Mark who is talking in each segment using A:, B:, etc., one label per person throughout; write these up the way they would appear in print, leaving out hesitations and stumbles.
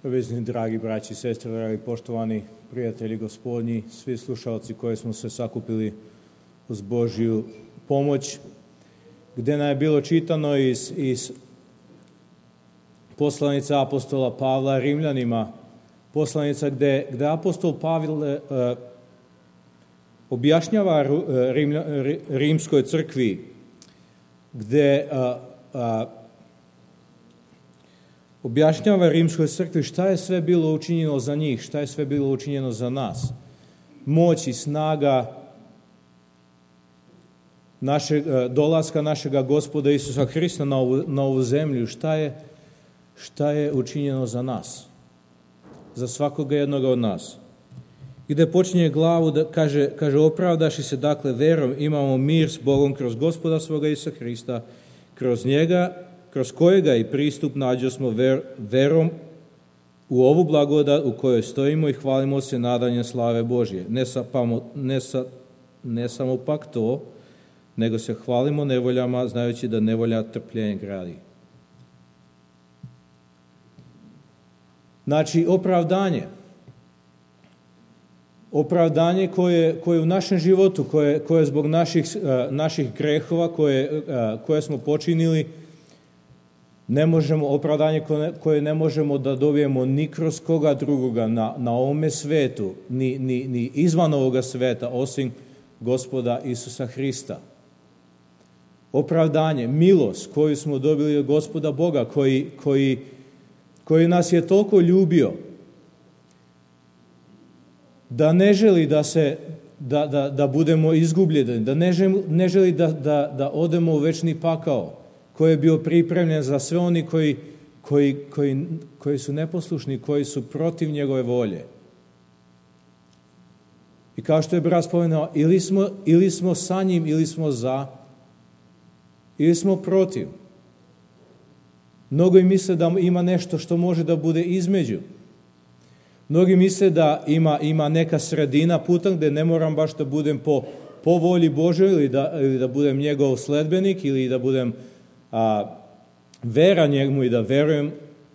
A: Vezni dragi braći i sestre, dragi poštovani prijatelji Gospodnji, svi slušalci koji smo se sakupili uz Božju pomoć, gdje nam je bilo čitano iz poslanice apostola Pavla Rimljanima, poslanica gdje apostol Pavel objašnjava rimskoj crkvi, gdje objašnjava rimskoj crkvi šta je sve bilo učinjeno za njih, šta je sve bilo učinjeno za nas. Moć i snaga dolaska našega Gospoda Isusa Hrista na ovu zemlju, šta je učinjeno za nas, za svakoga jednoga od nas. Gdje počinje glavu da kaže opravdaši se dakle verom, imamo mir s Bogom kroz Gospoda svoga Isusa Hrista, kroz njega, kroz kojega i pristup nađosmo verom u ovu blagodat u kojoj stojimo i hvalimo se nadanjem slave Božje. Ne samo pak to, nego se hvalimo nevoljama, znajući da nevolja trpljenje gradi. Znači, opravdanje koje u našem životu, koje zbog naših grehova koje smo počinili, opravdanje koje ne možemo da dobijemo ni kroz koga drugoga na ovome svetu, ni izvan ovoga sveta, osim Gospoda Isusa Hrista. Opravdanje, milost koju smo dobili od Gospoda Boga, koji nas je toliko ljubio, da ne želi da budemo izgubljeni, da ne želi da odemo u večni pakao, koji je bio pripremljen za sve oni koji su neposlušni, koji su protiv njegove volje. I kao što je brat spomenuo, ili smo sa njim, ili smo za, ili smo protiv. Mnogi misle da ima nešto što može da bude između. Mnogi misle da ima neka sredina puta gdje ne moram baš da budem po volji Božoj ili da budem njegov sledbenik ili da budem vera njemu i da verujem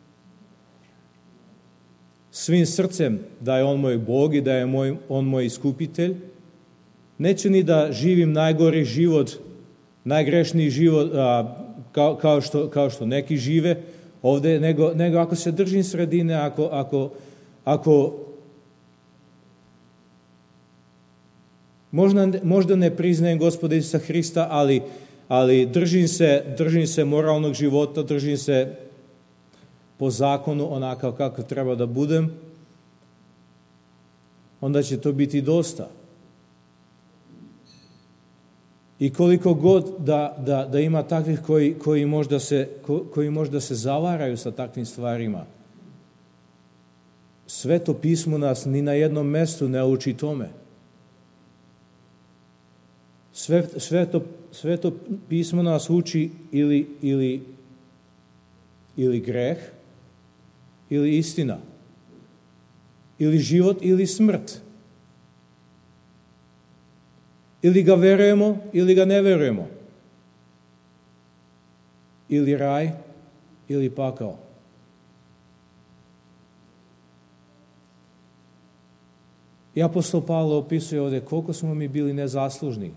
A: svim srcem da je on moj Bog i da je on moj iskupitelj. Neću ni da živim najgori život, najgrešniji život kao što neki žive ovdje, nego ako se držim sredine, ako možda ne priznajem Gospoda Isusa Hrista, ali držim se moralnog života, držim se po zakonu onako kako treba da budem, onda će to biti dosta. I koliko god da ima takvih koji možda se zavaraju sa takvim stvarima, Sveto pismo nas ni na jednom mjestu ne uči tome. Sveto pismo nas uči ili greh, ili istina, ili život, ili smrt. Ili ga verujemo, ili ga ne verujemo. Ili raj, ili pakao. I apostol Pavle opisuje ovdje koliko smo mi bili nezaslužni.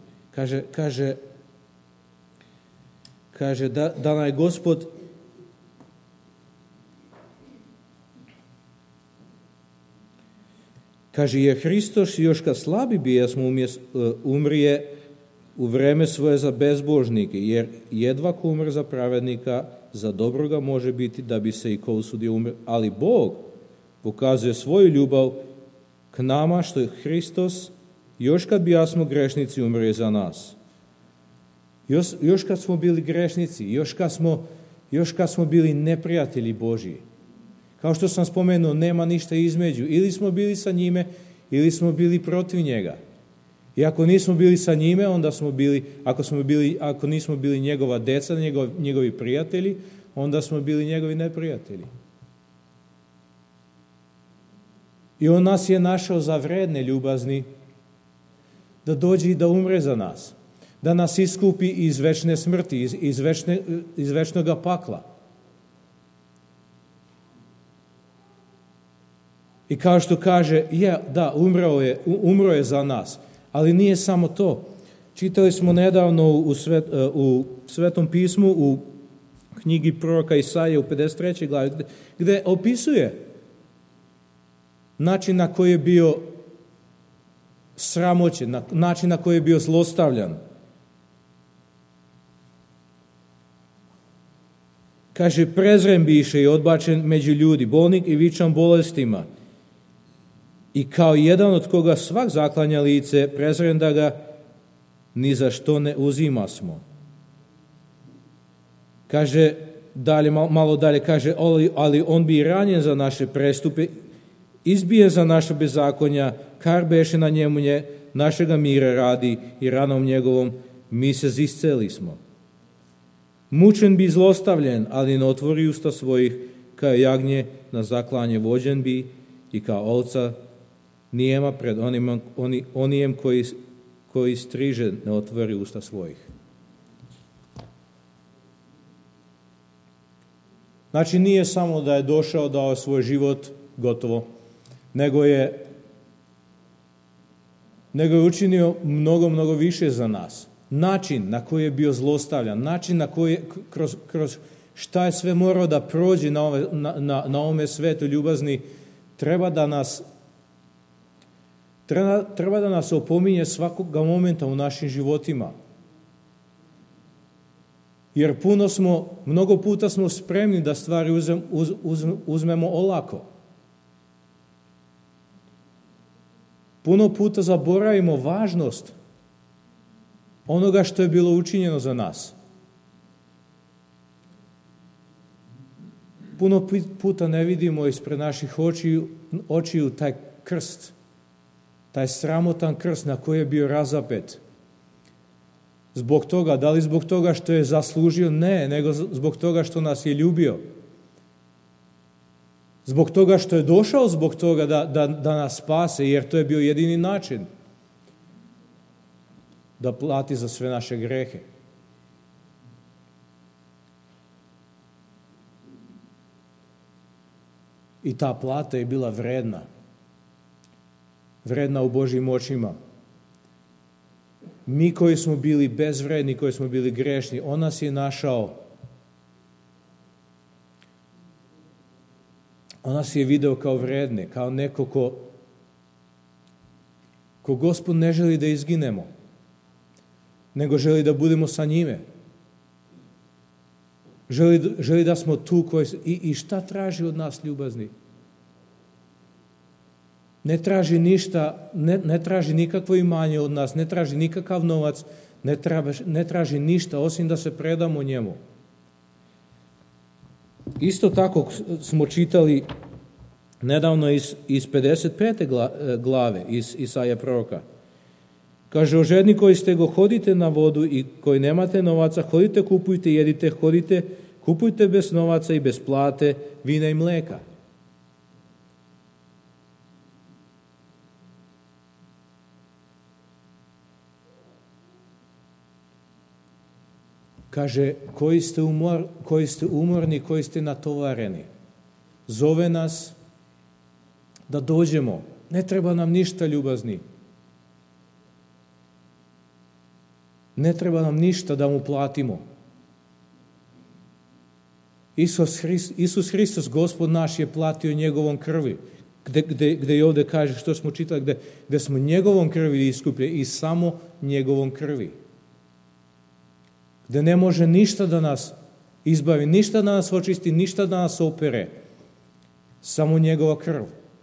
A: Kaže da nam je Gospod jer Hristos još kad slabi bijesmo umrije u vreme svoje za bezbožnike, jer jedva ko umre za pravednika, za dobroga može biti da bi se i ko usudio umre. Ali Bog pokazuje svoju ljubav k nama, što je Hristos, još kad bijasmo grešnici, umre za nas. Još kad smo bili grešnici, još kad smo bili neprijatelji Božji. Kao što sam spomenuo, nema ništa između. Ili smo bili sa njime, ili smo bili protiv njega. I ako nismo bili sa njime, onda smo bili, ako nismo bili njegova deca, njegovi prijatelji, onda smo bili njegovi neprijatelji. I on nas je našao za vredne, ljubazni, da dođe i da umre za nas. Da nas iskupi iz večne smrti, iz, iz, iz večnoga pakla. I kao što kaže, umro je za nas. Ali nije samo to. Čitali smo nedavno u Svetom pismu, u knjigi proroka Isaije u 53. glavi, gde opisuje način na koji je bio sramoćen, način na koji je bio zlostavljan. Kaže, prezren biše i odbačen među ljudi, bolnik i vičan bolestima. I kao jedan od koga svak zaklanja lice, prezren da ga ni za što ne uzima smo. Kaže, malo dalje, kaže, ali on bi ranjen za naše prestupe, izbijen za naše bezakonja, kar beše na njemu našega mira radi i ranom njegovom mi se isceli smo. Mučen bi zlostavljen, ali ne otvori usta svojih, kao jagnje na zaklanje vođen bi i kao ovca nijema pred onijem koji striže ne otvori usta svojih. Znači nije samo da je došao, dao svoj život, gotovo, nego je učinio mnogo više za nas. Način na koji je bio zlostavljan, način na koji kroz šta je sve morao da prođe na ovome svetu ljubazni, treba da nas opominje svakoga momenta u našim životima. Jer mnogo puta smo spremni da stvari uzmemo olako. Puno puta zaboravimo važnost onoga što je bilo učinjeno za nas. Puno puta ne vidimo ispred naših očiju taj krst, taj sramotan krst na koji je bio razapet. Zbog toga, da li zbog toga što je zaslužio? Ne, nego zbog toga što nas je ljubio. Zbog toga što je došao zbog toga da nas spase, jer to je bio jedini način da plati za sve naše grehe. I ta plata je bila vredna. Vredna u Božjim očima. Mi koji smo bili bezvredni, koji smo bili grešni, on nas je našao. On nas je video kao vredne, kao neko ko Gospod ne želi da izginemo, nego želi da budemo sa njime. Želi da smo tu i šta traži od nas ljubazni? Ne traži ništa, ne traži nikakvo imanje od nas, ne traži nikakav novac, ne traži ništa osim da se predamo njemu. Isto tako smo čitali nedavno iz 55. glave iz Isaije proroka. Kaže, o žedni koji ste go, hodite na vodu i koji nemate novaca, hodite, kupujte, jedite, hodite, kupujte bez novaca i bez plate, vina i mleka. Kaže, koji ste umorni, koji ste natovareni. Zove nas da dođemo. Ne treba nam ništa ljubazni. Ne treba nam ništa da mu platimo. Isus Hristos, Gospod naš, je platio njegovom krvi. Gde i ovdje kaže, što smo čitali, gde smo njegovom krvi iskupljeni i samo njegovom krvi. Gde ne može ništa da nas izbavi, ništa da nas očisti, ništa da nas opere. Samo njegova krv.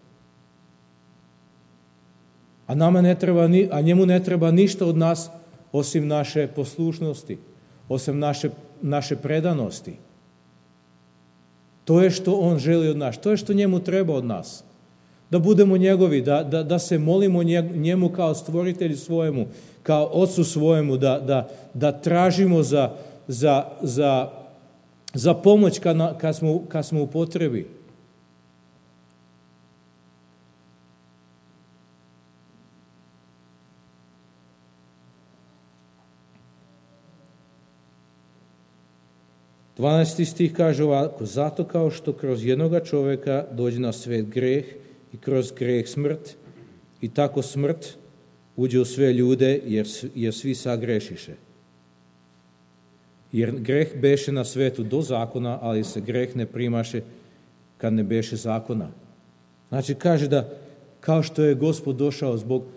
A: A njemu ne treba ništa od nas osim naše poslušnosti, osim naše predanosti. To je što on želi od nas, to je što njemu treba od nas. Da budemo njegovi, da se molimo njemu kao stvoritelju svojemu, kao ocu svojemu, da tražimo za pomoć kad smo u potrebi. Dvanaesti stih kaže ovako, zato kao što kroz jednoga čovjeka dođe na svet greh i kroz greh smrt, i tako smrt uđe u sve ljude, jer svi sagrešiše. Jer greh beše na svetu do zakona, ali se greh ne primaše kad ne beše zakona. Znači, kaže da kao što je Gospod došao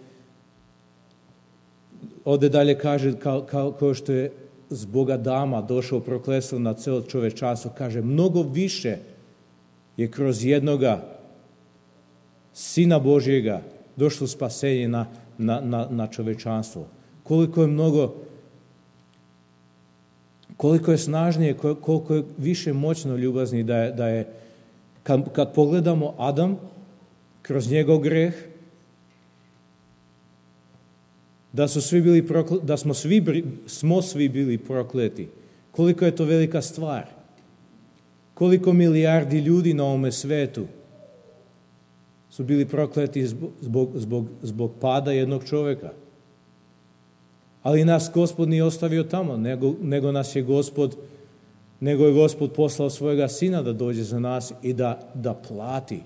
A: ovdje dalje kaže, kao što je zbog Adama došao prokletstvo na celo čovečanstvo, kaže, mnogo više je kroz jednoga Sina Božjega došlo spasenje na čovečanstvo. Koliko je snažnije, koliko je više moćno ljubazni da je kad pogledamo Adam kroz njegov greh, da smo svi bili prokleti. Koliko je to velika stvar. Koliko milijardi ljudi na ovome svetu su bili prokleti zbog pada jednog čovjeka. Ali nas Gospod nije ostavio tamo, nego je Gospod poslao svojega Sina da dođe za nas i da plati.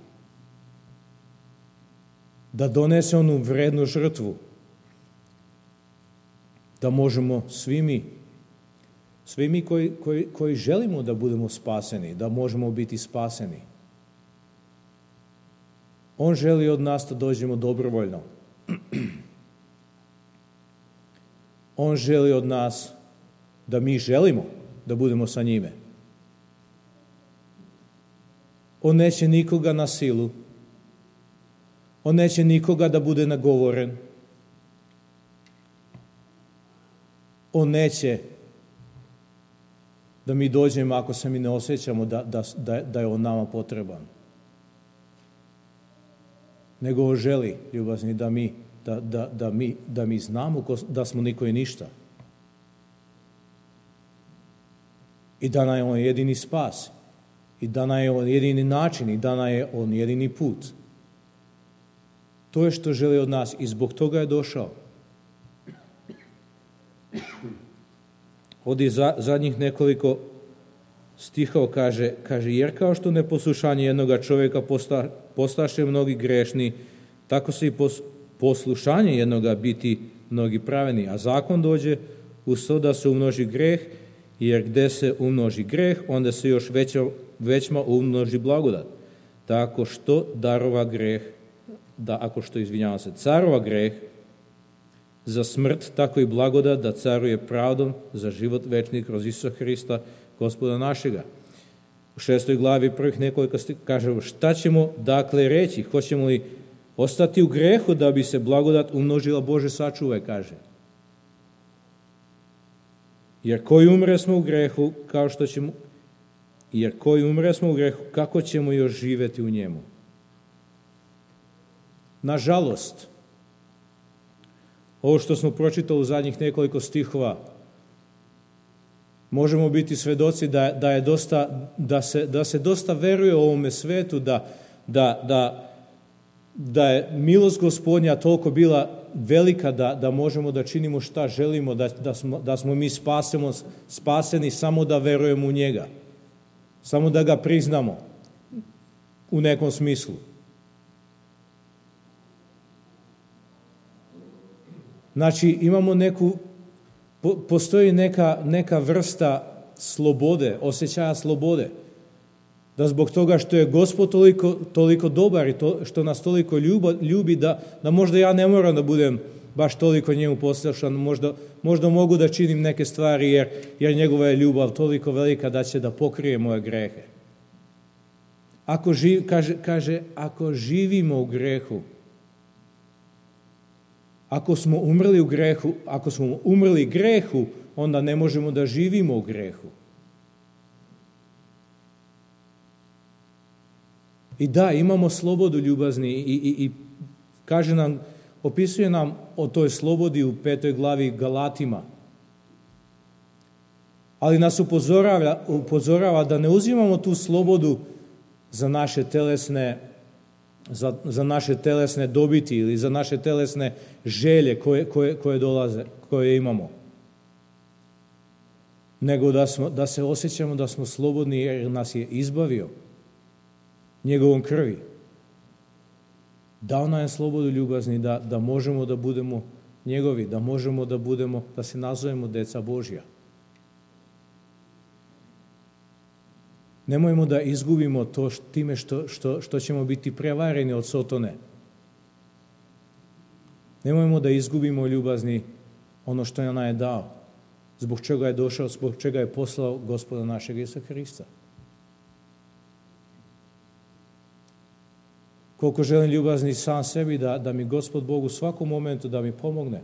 A: Da donese onu vrednu žrtvu. Da možemo svi mi koji želimo da budemo spaseni, da možemo biti spaseni. On želi od nas da dođemo dobrovoljno. On želi od nas da mi želimo da budemo sa njime. On neće nikoga na silu. On neće nikoga da bude nagovoren. On neće da mi dođemo ako se mi ne osjećamo da je on nama potreban. Nego on želi, ljubazni, da mi znamo da smo niko i ništa. I da nam je on jedini spas. I da nam je on jedini način. I da nam je on jedini put. To je što želi od nas i zbog toga je došao. Ovdje zadnjih nekoliko stihova kaže, jer kao što neposlušanje jednoga čovjeka postaše mnogi grešni, tako se i poslušanje jednoga biti mnogi pravedni. A zakon dođe uz to da se umnoži greh, jer gdje se umnoži greh, onda se još većma umnoži blagodat. Tako što carova greh za smrt, tako i blagodat da caruje pravdom za život večni kroz Isusa Hrista, Gospoda našega. U 6. glavi prvih nekoliko kaže, šta ćemo dakle reći? Hoćemo li ostati u grehu da bi se blagodat umnožila? Bože sačuvaj, kaže. Jer koji umre smo u grehu, kako ćemo još živjeti u njemu? Nažalost, ovo što smo pročitali u zadnjih nekoliko stihova, možemo biti svedoci da se dosta veruje o ovome svetu, da je milost Gospodnja toliko bila velika da možemo da činimo šta želimo, da smo mi spaseni samo da verujemo u njega, samo da ga priznamo u nekom smislu. Znači, postoji neka vrsta slobode, osjećaja slobode. Da zbog toga što je Gospod toliko dobar i što nas toliko ljubi, da možda ja ne moram da budem baš toliko njemu poslušan, možda mogu da činim neke stvari jer njegova je ljubav toliko velika da će da pokrije moje grehe. Ako živimo u grehu, ako smo umrli grehu, onda ne možemo da živimo u grehu. I da, imamo slobodu, ljubazni, i kaže nam, opisuje nam o toj slobodi u 5. glavi Galatima. Ali nas upozorava da ne uzimamo tu slobodu za naše telesne dobiti ili za naše telesne želje koje dolaze, koje imamo. Nego da se osjećamo da smo slobodni jer nas je izbavio njegovom krvi. Dao nam je slobodu ljubazni da možemo da budemo njegovi, da možemo da se nazovemo deca Božja. Nemojmo da izgubimo to time što ćemo biti prevareni od Sotone. Nemojmo da izgubimo ljubazni ono što nam je dao, zbog čega je došao, zbog čega je poslao Gospoda našeg Isusa Hrista. Koliko želim ljubazni sam sebi, da mi Gospod Bog u svakom momentu da mi pomogne.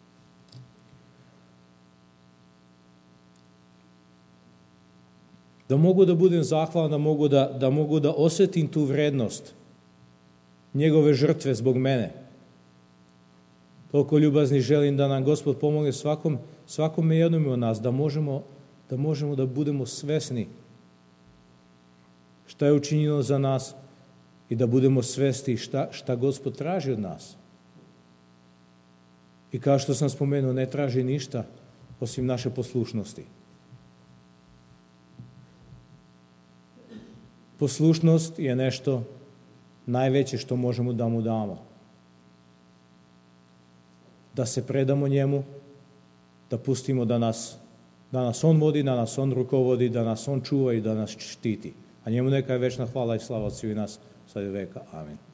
A: Da mogu da budem zahvalan, da mogu da osjetim tu vrednost njegove žrtve zbog mene. Toliko ljubazni želim da nam Gospod pomogne svakome jednom od nas, da možemo da budemo svesni šta je učinjeno za nas i da budemo svesni šta Gospod traži od nas. I kao što sam spomenuo, ne traži ništa osim naše poslušnosti. Poslušnost je nešto najveće što možemo da mu damo. Da se predamo njemu, da pustimo da nas on vodi, da nas on rukovodi, da nas on čuva i da nas štiti. A njemu neka je večna hvala i slava od svih nas sad i veka. Amin.